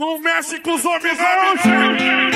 Não mexe com os homens, não,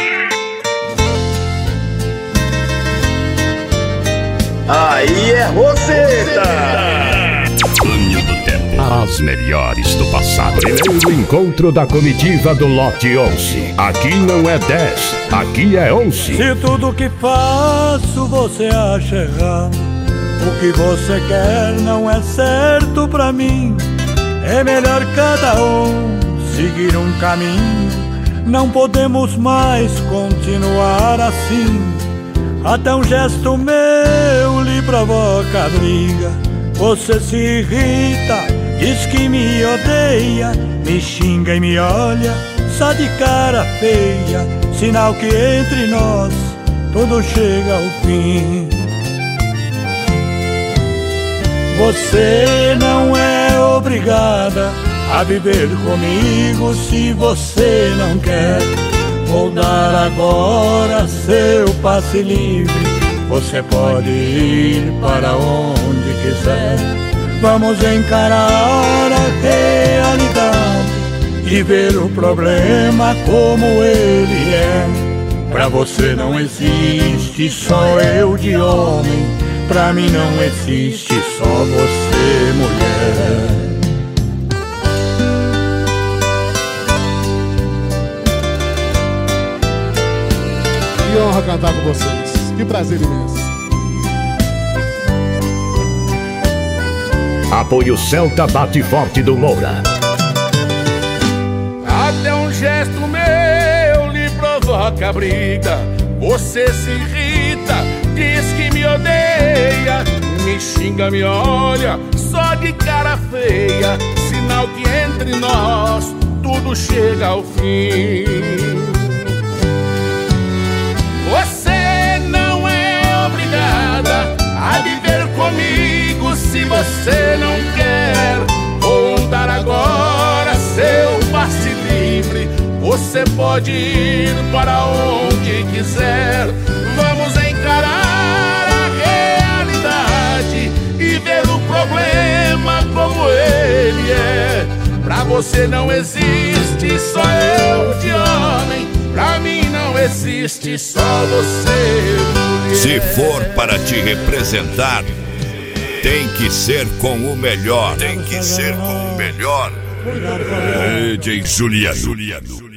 Aí é roseta! Banho do Tempo. As melhores do passado. Primeiro encontro da comitiva do lote 11. Aqui não é 10, aqui é 11. Se tudo que faço você acha errado, o que você quer não é certo pra mim. É melhor cada um seguir um caminho. Não podemos mais continuar assim. Até um gesto meu lhe provoca briga. Você se irrita, diz que me odeia, me xinga e me olha só de cara feia. Sinal que entre nós tudo chega ao fim. Você não é obrigada a viver comigo se você não quer. Vou dar agora seu passe livre. Você pode ir para onde quiser. Vamos encarar a realidade e ver o problema como ele é. Pra você não existe só eu de homem. Pra mim não existe só você, mulher. Que honra cantar com vocês. Que prazer imenso. Apoio Celta Bate Forte do Moura. Até um gesto meu lhe provoca briga. Você se irrita, diz que me odeia, me xinga, me olha só de cara feia. Sinal que entre nós tudo chega ao fim. Você não é obrigada a viver comigo se você não quer. Vou dar agora seu passe livre. Você pode ir para onde quiser. Vamos encarar a realidade e ver o problema como ele é. Pra você não existe só eu de homem. Pra mim não existe só você, mulher. Se for para te representar, tem que ser com o melhor. Tem que ser com o melhor. DJ Juliano.